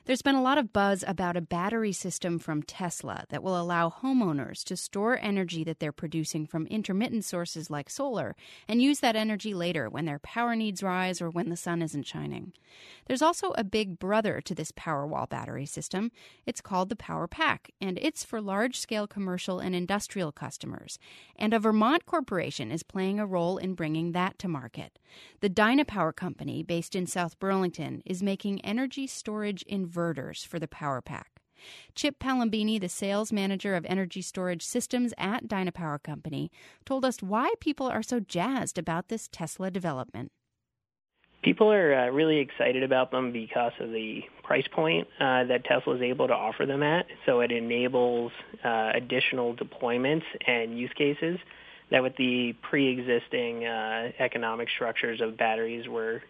There's been a lot of buzz about a battery system from Tesla that will allow homeowners to store energy that they're producing from intermittent sources like solar and use that energy later when their power needs rise or when the sun isn't shining. There's also a big brother to this Powerwall battery system. It's called the Powerpack, and it's for large-scale commercial and industrial customers. And a Vermont corporation is playing a role in bringing that to market. The Dynapower company, based in South Burlington, is making energy storage inverters for the Powerpack. Chip Palambini, the sales manager of energy storage systems at Dynapower Company, told us why people are so jazzed about this Tesla development. People are really excited about them because of the price point that Tesla is able to offer them at. So it enables additional deployments and use cases that with the pre-existing economic structures of batteries were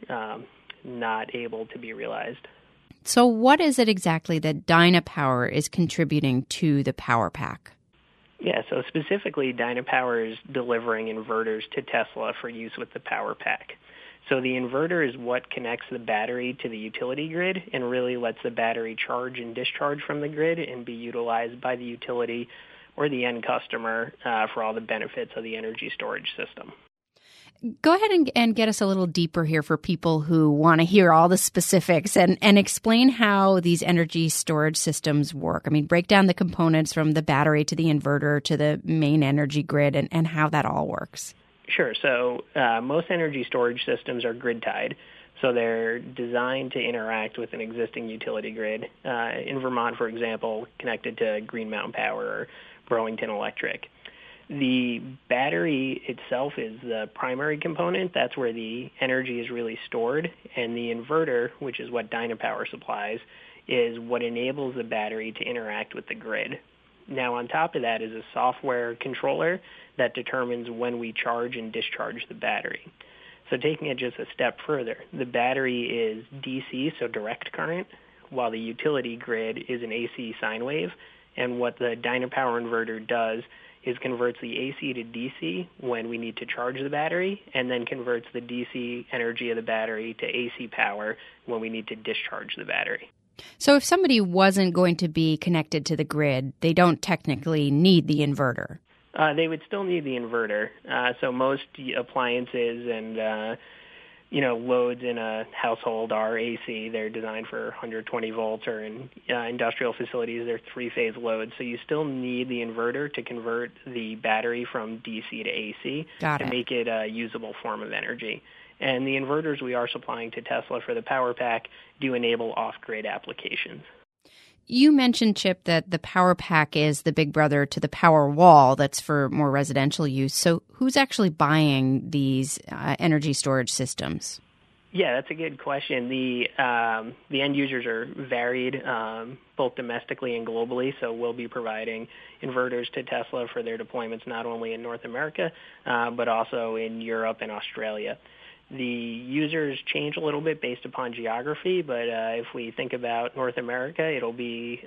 not able to be realized. So what is it exactly that Dynapower is contributing to the Powerpack? Yeah, so specifically, Dynapower is delivering inverters to Tesla for use with the Powerpack. So the inverter is what connects the battery to the utility grid and really lets the battery charge and discharge from the grid and be utilized by the utility or the end customer for all the benefits of the energy storage system. Go ahead and get us a little deeper here for people who want to hear all the specifics and explain how these energy storage systems work. I mean, break down the components from the battery to the inverter to the main energy grid and how that all works. Sure. So most energy storage systems are grid-tied. So they're designed to interact with an existing utility grid. In Vermont, for example, connected to Green Mountain Power or Burlington Electric. The battery itself is the primary component. That's where the energy is really stored. And the inverter, which is what Dynapower supplies, is what enables the battery to interact with the grid. Now, on top of that is a software controller that determines when we charge and discharge the battery. So taking it just a step further, the battery is DC, so direct current, while the utility grid is an AC sine wave. And what the Dynapower inverter does is converts the AC to DC when we need to charge the battery, and then converts the DC energy of the battery to AC power when we need to discharge the battery. So if somebody wasn't going to be connected to the grid, they don't technically need the inverter. They would still need the inverter. So most appliances and loads in a household are AC. They're designed for 120 volts, or in industrial facilities, they're three-phase loads. So you still need the inverter to convert the battery from DC to AC to make it a usable form of energy. And the inverters we are supplying to Tesla for the Powerpack do enable off-grid applications. You mentioned, Chip, that the Powerpack is the big brother to the Powerwall that's for more residential use. So who's actually buying these energy storage systems? Yeah, that's a good question. The end users are varied, both domestically and globally, so we'll be providing inverters to Tesla for their deployments not only in North America, but also in Europe and Australia. The users change a little bit based upon geography, but if we think about North America, it'll be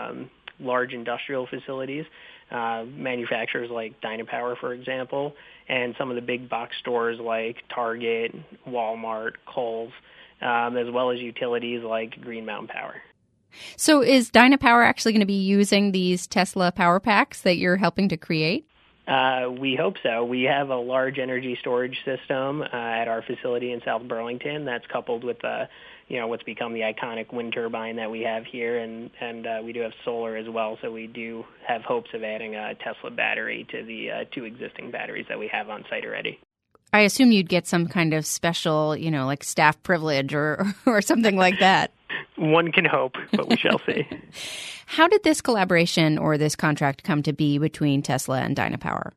large industrial facilities, manufacturers like Dynapower, for example, and some of the big box stores like Target, Walmart, Kohl's, as well as utilities like Green Mountain Power. So is Dynapower actually going to be using these Tesla Powerpacks that you're helping to create? We hope so. We have a large energy storage system at our facility in South Burlington that's coupled with what's become the iconic wind turbine that we have here, and we do have solar as well. So we do have hopes of adding a Tesla battery to the two existing batteries that we have on site already. I assume you'd get some kind of special, like staff privilege or something like that. One can hope, but we shall see. How did this collaboration or this contract come to be between Tesla and Dynapower?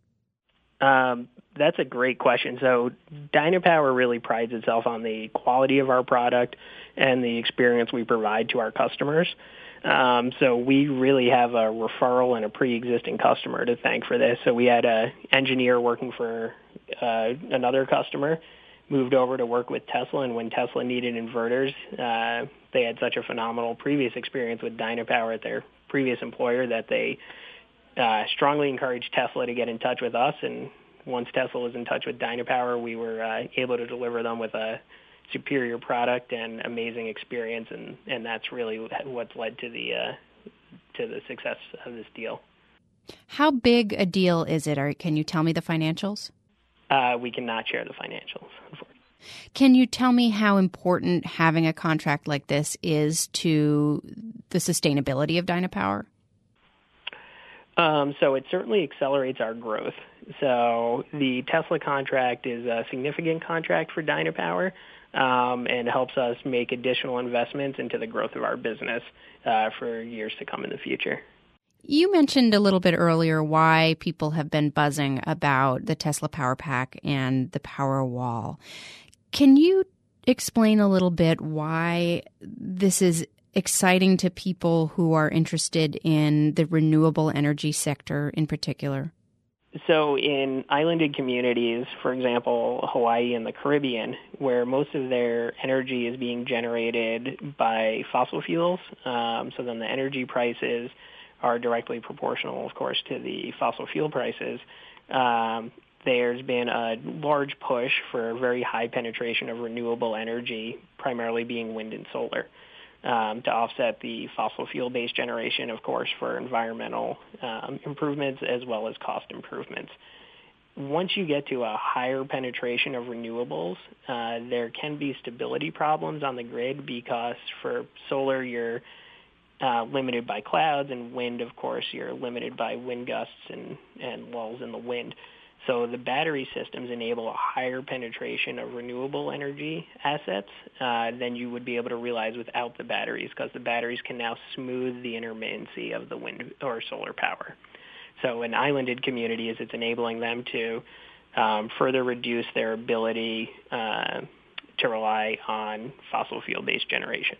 That's a great question. So Dynapower really prides itself on the quality of our product and the experience we provide to our customers. So we really have a referral and a pre-existing customer to thank for this. So we had an engineer working for another customer, moved over to work with Tesla, and when Tesla needed inverters, they had such a phenomenal previous experience with Dynapower at their previous employer that they strongly encouraged Tesla to get in touch with us. And once Tesla was in touch with Dynapower, we were able to deliver them with a superior product and amazing experience, and that's really what's led to the success of this deal. How big a deal is it? Or can you tell me the financials? We cannot share the financials, unfortunately. Can you tell me how important having a contract like this is to the sustainability of Dynapower? So it certainly accelerates our growth. So the Tesla contract is a significant contract for Dynapower and helps us make additional investments into the growth of our business for years to come in the future. You mentioned a little bit earlier why people have been buzzing about the Tesla Power Pack and the Powerwall. Can you explain a little bit why this is exciting to people who are interested in the renewable energy sector in particular? So in islanded communities, for example, Hawaii and the Caribbean, where most of their energy is being generated by fossil fuels, so then the energy prices are directly proportional, of course, to the fossil fuel prices. There's been a large push for very high penetration of renewable energy, primarily being wind and solar, to offset the fossil fuel-based generation, of course, for environmental improvements as well as cost improvements. Once you get to a higher penetration of renewables, there can be stability problems on the grid because for solar, you're limited by clouds, and wind, of course, you're limited by wind gusts and lulls in the wind. So the battery systems enable a higher penetration of renewable energy assets than you would be able to realize without the batteries, because the batteries can now smooth the intermittency of the wind or solar power. So in islanded communities, it's enabling them to further reduce their ability to rely on fossil fuel-based generation.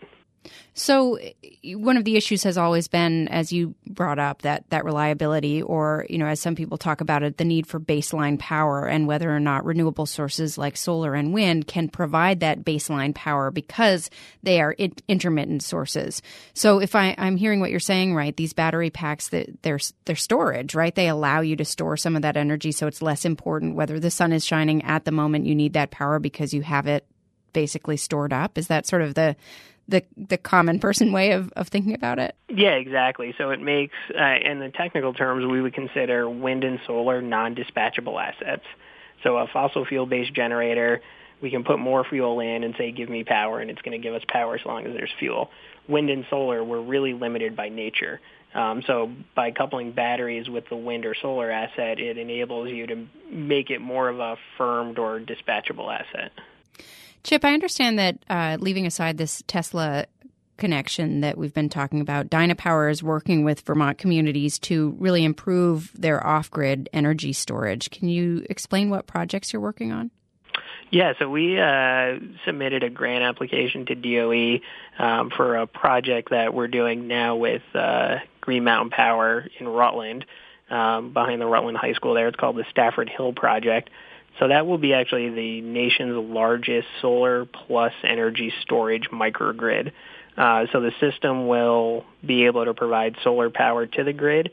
So one of the issues has always been, as you brought up, that reliability, or, as some people talk about it, the need for baseline power, and whether or not renewable sources like solar and wind can provide that baseline power because they are intermittent sources. So if I'm hearing what you're saying, right, these battery packs, they're storage, right? They allow you to store some of that energy, so it's less important whether the sun is shining at the moment you need that power because you have it basically stored up. Is that sort of the common person way of thinking about it? Yeah, exactly. So it makes, in the technical terms, we would consider wind and solar non-dispatchable assets. So a fossil fuel-based generator, we can put more fuel in and say, give me power, and it's going to give us power as long as there's fuel. Wind and solar, we're really limited by nature. So by coupling batteries with the wind or solar asset, it enables you to make it more of a firmed or dispatchable asset. Chip, I understand that leaving aside this Tesla connection that we've been talking about, Dynapower is working with Vermont communities to really improve their off-grid energy storage. Can you explain what projects you're working on? Yeah, so we submitted a grant application to DOE for a project that we're doing now with Green Mountain Power in Rutland, behind the Rutland High School there. It's called the Stafford Hill Project. So that will be actually the nation's largest solar plus energy storage microgrid. So the system will be able to provide solar power to the grid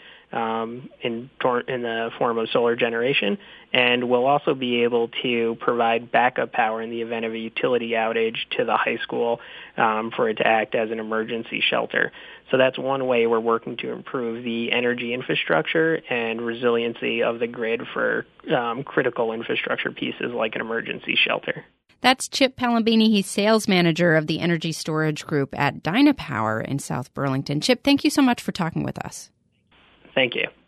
in the form of solar generation, and will also be able to provide backup power in the event of a utility outage to the high school for it to act as an emergency shelter. So that's one way we're working to improve the energy infrastructure and resiliency of the grid for critical infrastructure pieces like an emergency shelter. That's Chip Palambini. He's sales manager of the energy storage group at Dynapower in South Burlington. Chip, thank you so much for talking with us. Thank you.